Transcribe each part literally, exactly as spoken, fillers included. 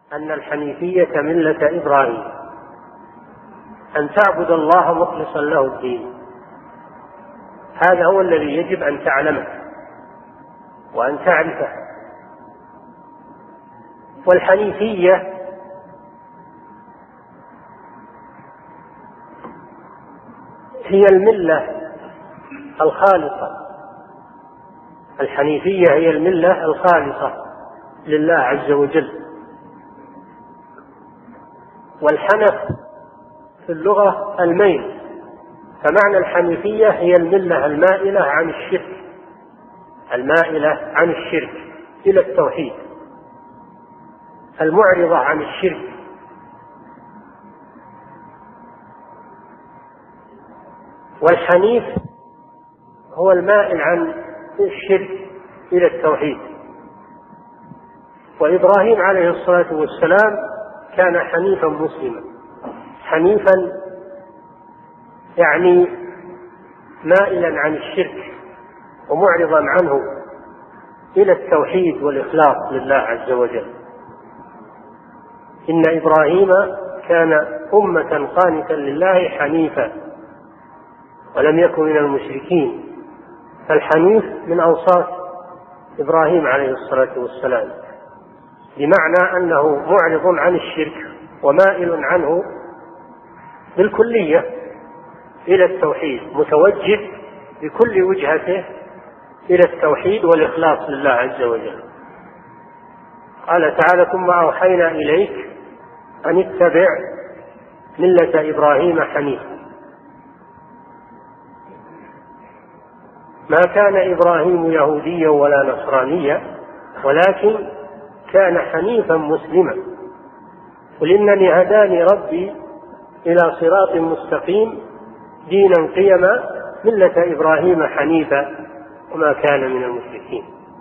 أن الحنيفية ملة إبراهيم، أن تعبد الله مخلصا له الدين. هذا هو الذي يجب أن تعلمه وأن تعرفه. والحنيفية هي الملة الخالصة، الحنيفية هي الملة الخالصة لله عز وجل. والحنف في اللغة الميل، فمعنى الحنيفية هي الملة المائلة عن الشرك، المائلة عن الشرك إلى التوحيد، المعرضة عن الشرك. والحنيف هو المائل عن الشرك إلى التوحيد. وإبراهيم عليه الصلاة والسلام كان حنيفا مسلما. حنيفا يعني مائلا عن الشرك ومعرضا عنه إلى التوحيد والإخلاص لله عز وجل. إن إبراهيم كان أمة قانتا لله حنيفا ولم يكن من المشركين. فالحنيف من أوصاف إبراهيم عليه الصلاة والسلام، بمعنى أنه معرض عن الشرك ومائل عنه بالكلية إلى التوحيد، متوجه بكل وجهته إلى التوحيد والإخلاص لله عز وجل. قال تعالى: ثم أوحينا إليك أن اتبع ملة إبراهيم حنيفا. ما كان إبراهيم يهوديا ولا نصرانيا ولكن كان حنيفا مسلما. قل إنني هداني ربي إلى صراط مستقيم دينا قيما ملة إبراهيم حنيفا وما كان من المشركين.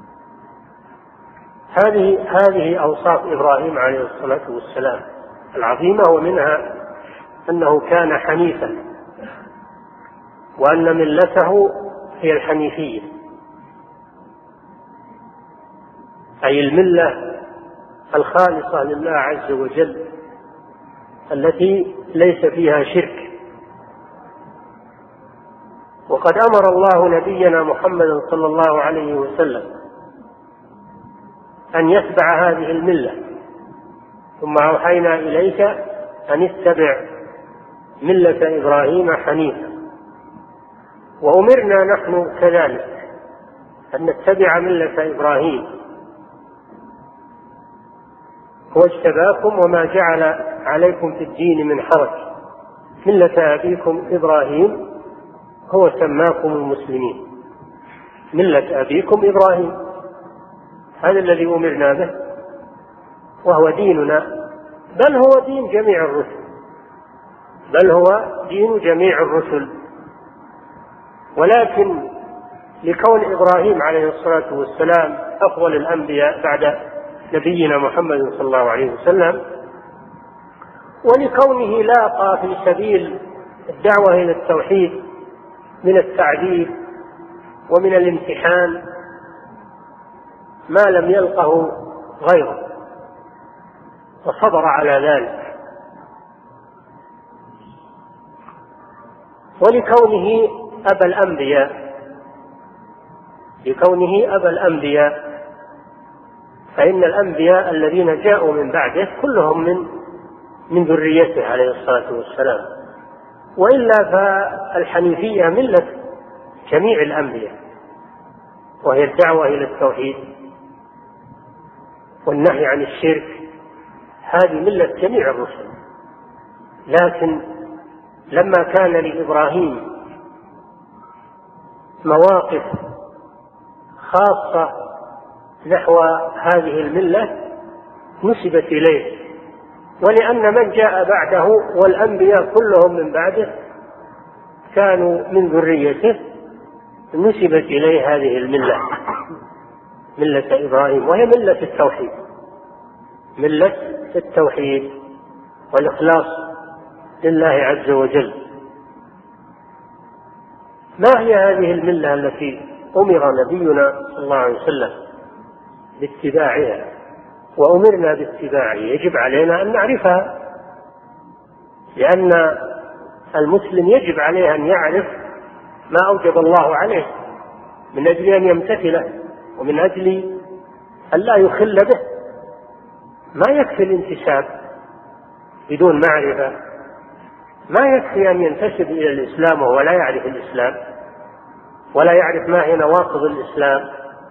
هذه هذه أوصاف إبراهيم عليه الصلاة والسلام العظيمة، ومنها أنه كان حنيفا، وأن ملته هي الحنيفية، أي الملة الخالصة لله عز وجل التي ليس فيها شرك. وقد أمر الله نبينا محمد صلى الله عليه وسلم أن يتبع هذه الملة. ثم أوحينا إليك أن اتبع ملة إبراهيم حنيفا. وأمرنا نحن كذلك أن نتبع ملة إبراهيم. هو اجتباكم وما جعل عليكم في الدين من حرج ملة أبيكم إبراهيم هو سماكم المسلمين. ملة أبيكم إبراهيم، هذا الذي أمرنا به، وهو ديننا، بل هو دين جميع الرسل، بل هو دين جميع الرسل. ولكن لكون إبراهيم عليه الصلاة والسلام أفضل الأنبياء بعد نبينا محمد صلى الله عليه وسلم، ولكونه لاقى في سبيل الدعوة إلى التوحيد من التعذيب ومن الامتحان ما لم يلقه غيره، وصبر على ذلك. ولكونه أبا الأنبياء لكونه أبا الأنبياء فإن الأنبياء الذين جاءوا من بعده كلهم من من ذريته عليه الصلاة والسلام. وإلا فالحنيفية ملة جميع الأنبياء، وهي الدعوة إلى التوحيد والنهي عن الشرك، هذه ملة جميع الرسل. لكن لما كان لإبراهيم مواقف خاصة نحو هذه الملة نسبت إليه، ولأن من جاء بعده والأنبياء كلهم من بعده كانوا من ذريته نسبت إليه هذه الملة، ملة إبراهيم، وهي ملة التوحيد، ملة التوحيد والإخلاص لله عز وجل. ما هي هذه الملة التي أمر نبينا صلى الله عليه وسلم باتباعها؟ وأمرنا باتباعه يجب علينا أن نعرفها، لأن المسلم يجب عليه أن يعرف ما أوجب الله عليه من أجل أن يمتثله ومن أجل أن لا يخل به. ما يكفي الانتساب بدون معرفة، ما يكفي أن ينتسب إلى الإسلام وهو لا يعرف الإسلام ولا يعرف ما هي نواقض الإسلام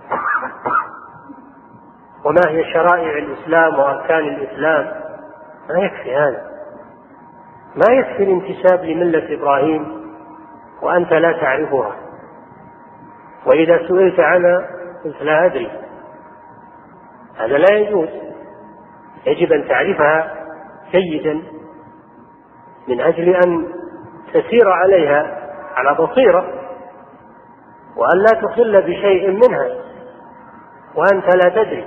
وما هي شرائع الإسلام وأركان الإسلام. ما يكفي هذا، ما يكفي الانتساب لملة إبراهيم وأنت لا تعرفها، وإذا سئلت عنها قلت لا أدري. هذا لا يجوز، يجب أن تعرفها جيدا من أجل أن تسير عليها على بصيرة، وأن لا تخل بشيء منها وأنت لا تدري.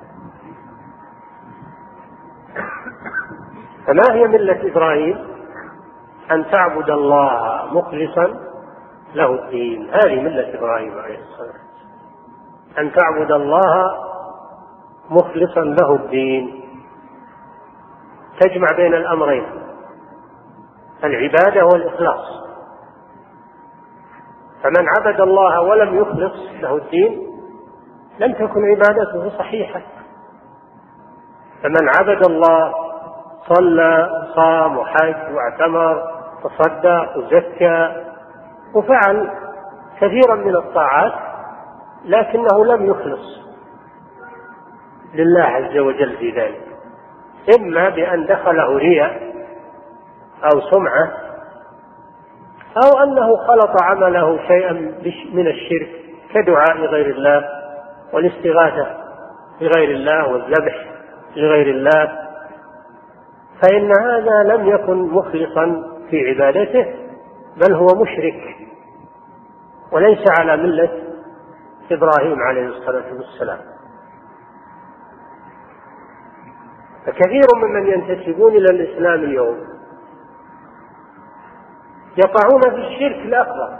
فما هي ملة إبراهيم؟ أن تعبد الله مخلصا له الدين. هذه ملة إبراهيم عليه السلام، أن تعبد الله مخلصا له الدين، تجمع بين الأمرين، العبادة والإخلاص. فمن عبد الله ولم يخلص له الدين لم تكن عبادته صحيحة. فمن عبد الله صلى صام وحج واعتمر تصدق وزكى وفعل كثيرا من الطاعات لكنه لم يخلص لله عز وجل في ذلك، إما بأن دخله رياء أو سمعة، أو أنه خلط عمله شيئا من الشرك كدعاء غير الله والاستغاثة بغير الله والذبح لغير الله، فإن هذا لم يكن مخلصا في عبادته، بل هو مشرك وليس على ملة إبراهيم عليه الصلاة والسلام. فكثير ممن ينتسبون إلى الإسلام اليوم يقعون في الشرك الأكبر،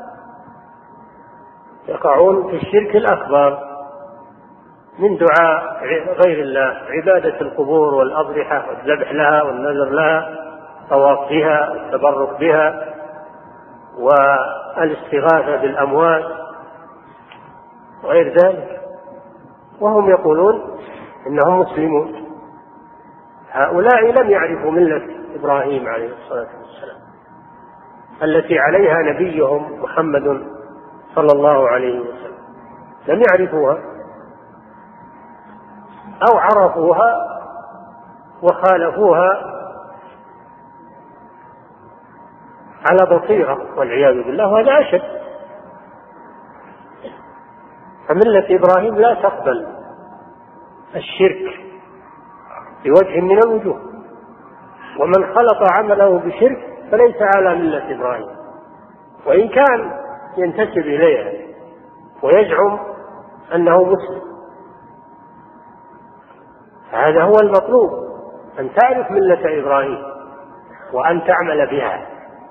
يقعون في الشرك الأكبر من دعاء غير الله، عبادة القبور والأضرحة والذبح لها والنذر لها، طواف بها والتبرك بها والاستغاثة بالأموات وغير ذلك، وهم يقولون إنهم مسلمون. هؤلاء لم يعرفوا ملة إبراهيم عليه الصلاة والسلام التي عليها نبيهم محمد صلى الله عليه وسلم، لم يعرفوها أو عرفوها وخالفوها على بصيرة والعياذ بالله، وهذا أشد. فملة إبراهيم لا تقبل الشرك بوجه من الوجوه، ومن خلط عمله بشرك فليس على ملة إبراهيم، وإن كان ينتسب إليها ويزعم أنه مسلم. هذا هو المطلوب، أن تعرف ملة إبراهيم وأن تعمل بها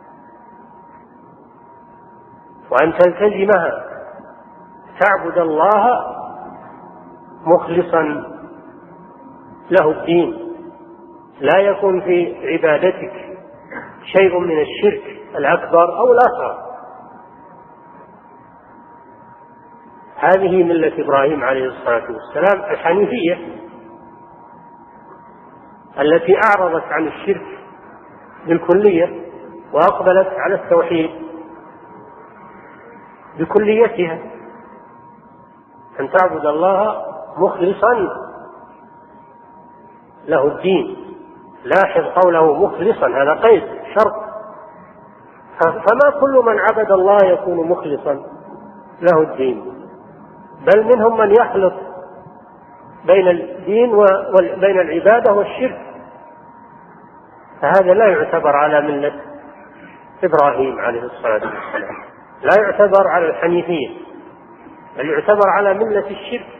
وأن تلتزمها، تعبد الله مخلصا له الدين، لا يكون في عبادتك شيء من الشرك الأكبر أو الأصغر. هذه ملة إبراهيم عليه الصلاة والسلام الحنيفية التي أعرضت عن الشرك بالكلية وأقبلت على التوحيد بكليتها، أن تعبد الله مخلصا له الدين. لاحظ قوله مخلصا، هذا قيد شرط، فما كل من عبد الله يكون مخلصا له الدين، بل منهم من يخلط بين الدين وبين العبادة والشرك، فهذا لا يعتبر على ملة إبراهيم عليه الصلاة والسلام، لا يعتبر على الحنيفية، بل يعتبر على ملة الشرك.